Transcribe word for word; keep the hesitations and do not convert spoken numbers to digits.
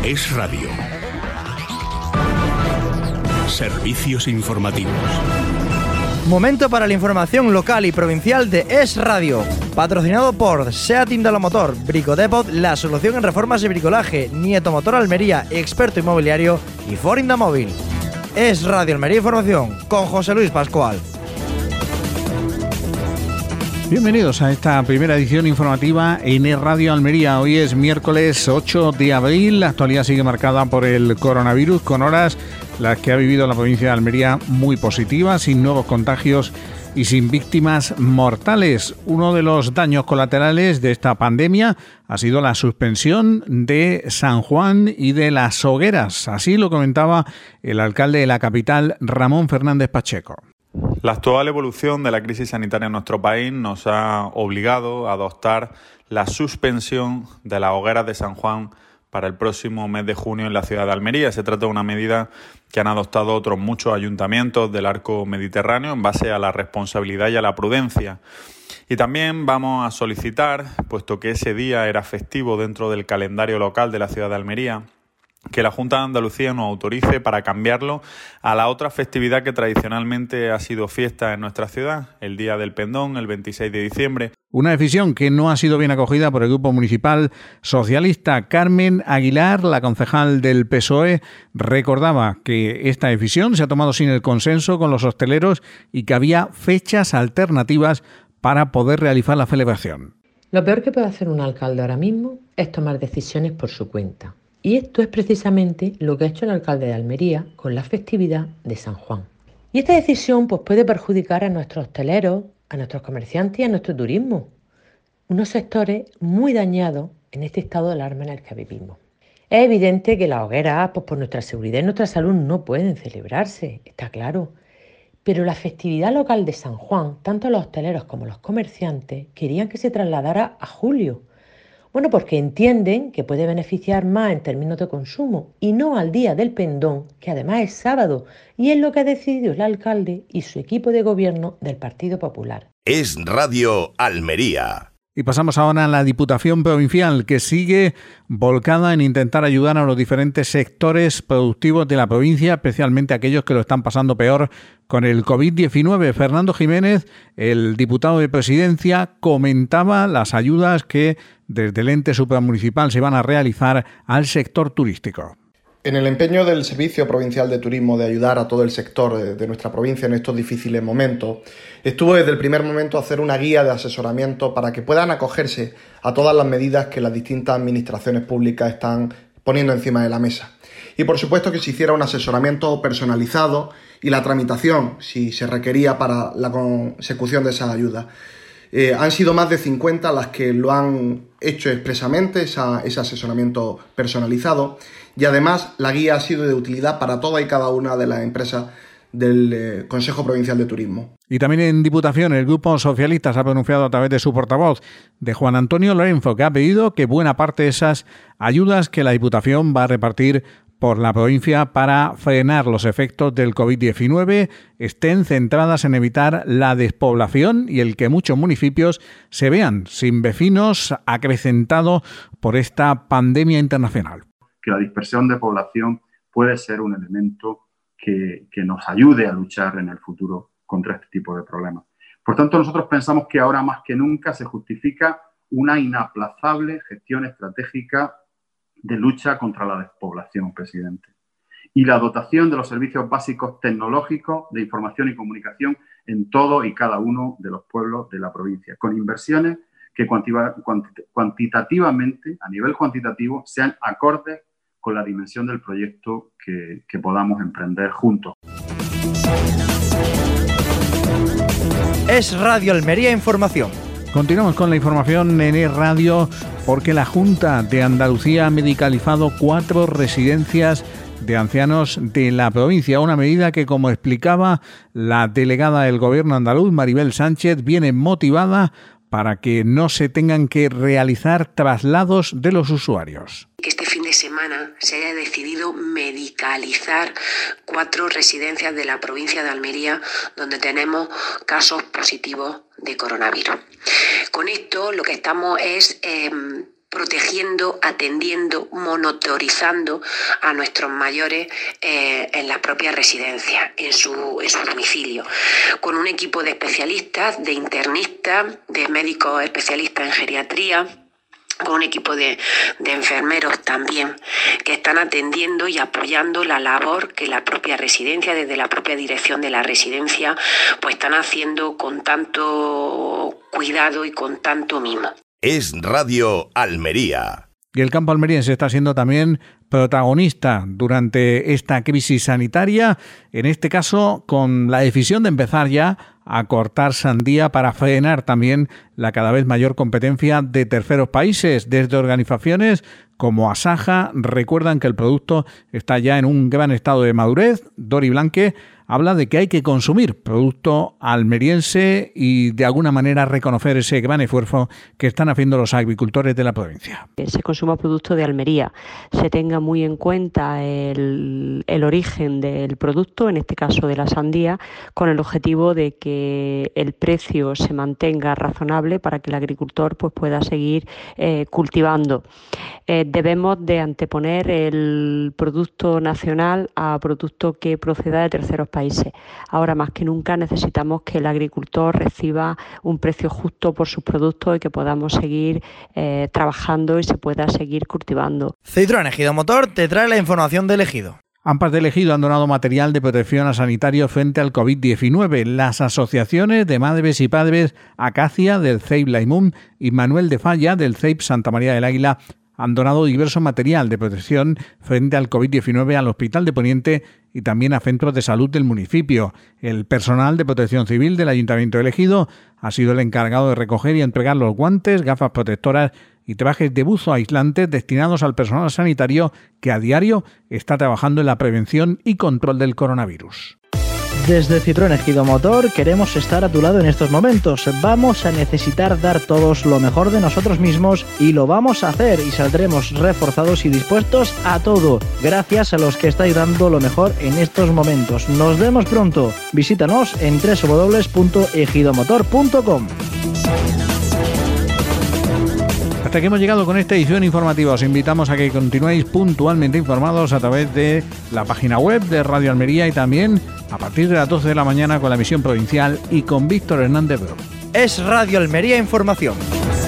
Es Radio. Servicios informativos. Momento para la información local y provincial de Es Radio. Patrocinado por SEAT Indalomotor, Bricodepot, la solución en reformas y bricolaje, Nieto Motor Almería, experto inmobiliario y Ford Indamóvil. Es Radio Almería Información con José Luis Pascual. Bienvenidos a esta primera edición informativa en Es Radio Almería. Hoy es miércoles ocho de abril. La actualidad sigue marcada por el coronavirus, con horas las que ha vivido la provincia de Almería muy positivas, sin nuevos contagios y sin víctimas mortales. Uno de los daños colaterales de esta pandemia ha sido la suspensión de San Juan y de las hogueras. Así lo comentaba el alcalde de la capital, Ramón Fernández Pacheco. La actual evolución de la crisis sanitaria en nuestro país nos ha obligado a adoptar la suspensión de las hogueras de San Juan para el próximo mes de junio en la ciudad de Almería. Se trata de una medida que han adoptado otros muchos ayuntamientos del arco mediterráneo en base a la responsabilidad y a la prudencia. Y también vamos a solicitar, puesto que ese día era festivo dentro del calendario local de la ciudad de Almería, que la Junta de Andalucía nos autorice para cambiarlo a la otra festividad que tradicionalmente ha sido fiesta en nuestra ciudad, el Día del Pendón, el veintiséis de diciembre. Una decisión que no ha sido bien acogida por el Grupo Municipal Socialista. Carmen Aguilar, la concejal del P S O E, recordaba que esta decisión se ha tomado sin el consenso con los hosteleros y que había fechas alternativas para poder realizar la celebración. Lo peor que puede hacer un alcalde ahora mismo es tomar decisiones por su cuenta. Y esto es precisamente lo que ha hecho el alcalde de Almería con la festividad de San Juan. Y esta decisión pues, puede perjudicar a nuestros hosteleros, a nuestros comerciantes y a nuestro turismo. Unos sectores muy dañados en este estado de alarma en el que vivimos. Es evidente que las hogueras, pues, por nuestra seguridad y nuestra salud, no pueden celebrarse, está claro. Pero la festividad local de San Juan, tanto los hosteleros como los comerciantes, querían que se trasladara a julio. Bueno, porque entienden que puede beneficiar más en términos de consumo y no al Día del Pendón, que además es sábado, y es lo que ha decidido el alcalde y su equipo de gobierno del Partido Popular. Es Radio Almería. Y pasamos ahora a la Diputación Provincial, que sigue volcada en intentar ayudar a los diferentes sectores productivos de la provincia, especialmente aquellos que lo están pasando peor con el covid diecinueve. Fernando Jiménez, el diputado de Presidencia, comentaba las ayudas que desde el ente supramunicipal se van a realizar al sector turístico. En el empeño del Servicio Provincial de Turismo de ayudar a todo el sector de nuestra provincia en estos difíciles momentos, estuvo desde el primer momento a hacer una guía de asesoramiento para que puedan acogerse a todas las medidas que las distintas administraciones públicas están poniendo encima de la mesa. Y por supuesto que se hiciera un asesoramiento personalizado y la tramitación, si se requería, para la consecución de esas ayudas. Eh, han sido más de cincuenta las que lo han hecho expresamente, esa, ese asesoramiento personalizado, y además la guía ha sido de utilidad para toda y cada una de las empresas del eh, Consejo Provincial de Turismo. Y también en Diputación, el Grupo Socialista se ha pronunciado a través de su portavoz, de Juan Antonio Lorenzo, que ha pedido que buena parte de esas ayudas que la Diputación va a repartir por la provincia para frenar los efectos del covid diecinueve estén centradas en evitar la despoblación y el que muchos municipios se vean sin vecinos acrecentado por esta pandemia internacional. Que la dispersión de población puede ser un elemento que, que nos ayude a luchar en el futuro contra este tipo de problemas. Por tanto, nosotros pensamos que ahora más que nunca se justifica una inaplazable gestión estratégica de lucha contra la despoblación, presidente. Y la dotación de los servicios básicos tecnológicos de información y comunicación en todo y cada uno de los pueblos de la provincia, con inversiones que cuantitativamente, a nivel cuantitativo, sean acordes con la dimensión del proyecto que, que podamos emprender juntos. Es Radio Almería Información. Continuamos con la información en Es Radio, porque la Junta de Andalucía ha medicalizado cuatro residencias de ancianos de la provincia. Una medida que, como explicaba la delegada del Gobierno andaluz, Maribel Sánchez, viene motivada para que no se tengan que realizar traslados de los usuarios. Que este fin de semana se haya decidido medicalizar cuatro residencias de la provincia de Almería donde tenemos casos positivos de coronavirus. Con esto lo que estamos es eh, protegiendo, atendiendo, monitorizando a nuestros mayores eh, en las propias residencias, en su, en su domicilio, con un equipo de especialistas, de internistas, de médicos especialistas en geriatría, con un equipo de, de enfermeros también, que están atendiendo y apoyando la labor que la propia residencia, desde la propia dirección de la residencia, pues están haciendo con tanto cuidado y con tanto mimo. Es Radio Almería. Y el campo almeriense está siendo también protagonista durante esta crisis sanitaria, en este caso con la decisión de empezar ya a cortar sandía para frenar también la cada vez mayor competencia de terceros países. Desde organizaciones como Asaja recuerdan que el producto está ya en un gran estado de madurez. Dori Blanque habla de que hay que consumir producto almeriense y de alguna manera reconocer ese gran esfuerzo que están haciendo los agricultores de la provincia. Se consuma producto de Almería, se tenga muy en cuenta el, el origen del producto, en este caso de la sandía, con el objetivo de que el precio se mantenga razonable para que el agricultor pues, pueda seguir eh, cultivando. Eh, debemos de anteponer el producto nacional a producto que proceda de terceros países. Ahora más que nunca necesitamos que el agricultor reciba un precio justo por sus productos y que podamos seguir eh, trabajando y se pueda seguir cultivando. Citroën Ejido Motor te trae la información del Ejido. AMPAs del Ejido han donado material de protección a sanitarios frente al covid diecinueve. Las asociaciones de madres y padres Acacia del C E I P Laimún y Manuel de Falla del C E I P Santa María del Águila han donado diverso material de protección frente al covid diecinueve al Hospital de Poniente y también a centros de salud del municipio. El personal de protección civil del Ayuntamiento del Ejido ha sido el encargado de recoger y entregar los guantes, gafas protectoras y trajes de buzo aislantes destinados al personal sanitario que a diario está trabajando en la prevención y control del coronavirus. Desde Citroën Ejido Motor queremos estar a tu lado en estos momentos. Vamos a necesitar dar todos lo mejor de nosotros mismos y lo vamos a hacer y saldremos reforzados y dispuestos a todo, gracias a los que estáis dando lo mejor en estos momentos. Nos vemos pronto. Visítanos en doble u doble u doble u punto ejidomotor punto com. Hasta aquí hemos llegado con esta edición informativa. Os invitamos a que continuéis puntualmente informados a través de la página web de Radio Almería y también a partir de las doce de la mañana con la emisión provincial y con Víctor Hernández Bro. Es Radio Almería Información.